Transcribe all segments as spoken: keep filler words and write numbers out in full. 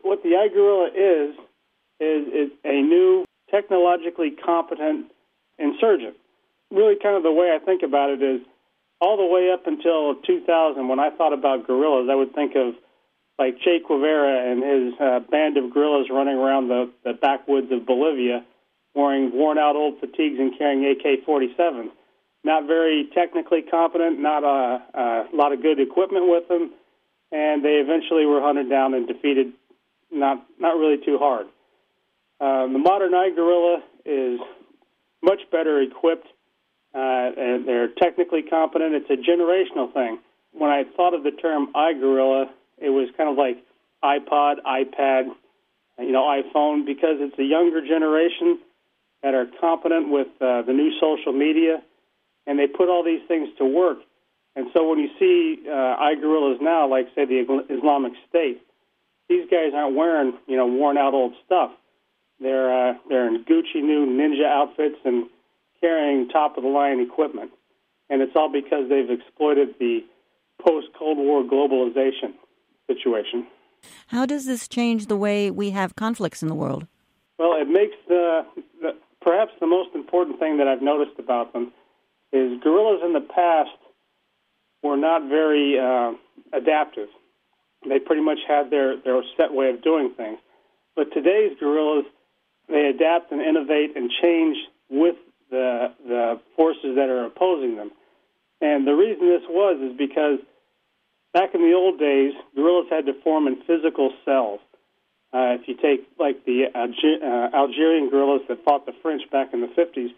what the iGorilla is, is, is a new technologically competent insurgent. Really kind of the way I think about it is all the way up until two thousand, when I thought about guerrillas, I would think of like Che Guevara and his uh, band of guerrillas running around the, the backwoods of Bolivia wearing worn-out old fatigues and carrying A K forty-sevens. Not very technically competent, not a, a lot of good equipment with them, and they eventually were hunted down and defeated not not really too hard. Uh, the modern iGorilla is much better equipped, uh, and they're technically competent. It's a generational thing. When I thought of the term iGorilla, it was kind of like iPod, iPad, you know, iPhone, because it's a younger generation that are competent with uh, the new social media, and they put all these things to work. And so when you see uh, iGorillas now, like, say, the Islamic State, these guys aren't wearing, you know, worn-out old stuff. They're, uh, they're in Gucci new ninja outfits and carrying top-of-the-line equipment. And it's all because they've exploited the post-Cold War globalization situation. How does this change the way we have conflicts in the world? Well, it makes the, the perhaps the most important thing that I've noticed about them is guerrillas in the past were not very uh, adaptive. They pretty much had their, their set way of doing things. But today's guerrillas, they adapt and innovate and change with the the forces that are opposing them. And the reason this was is because back in the old days, guerrillas had to form in physical cells. Uh, if you take, like, the Alger- uh, Algerian guerrillas that fought the French back in the fifties,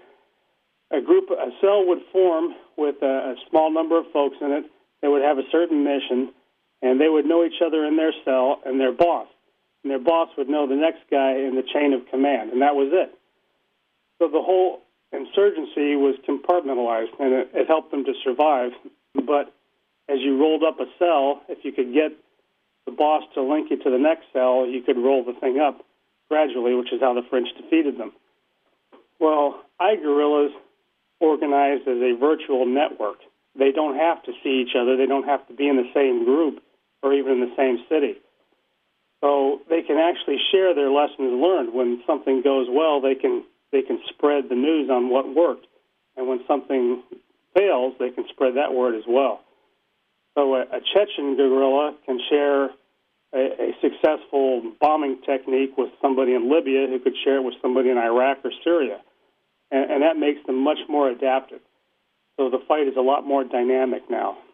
a group, a cell would form with a, a small number of folks in it. They would have a certain mission, and they would know each other in their cell and their boss. And their boss would know the next guy in the chain of command, and that was it. So the whole insurgency was compartmentalized, and it, it helped them to survive. But as you rolled up a cell, if you could get the boss to link you to the next cell, you could roll the thing up gradually, which is how the French defeated them. Well, iGorillas organized as a virtual network. They don't have to see each other. They don't have to be in the same group or even in the same city. So they can actually share their lessons learned. When something goes well, they can they can spread the news on what worked. And when something fails, they can spread that word as well. So a, a Chechen guerrilla can share a, a successful bombing technique with somebody in Libya who could share it with somebody in Iraq or Syria. And, and that makes them much more adaptive. So the fight is a lot more dynamic now.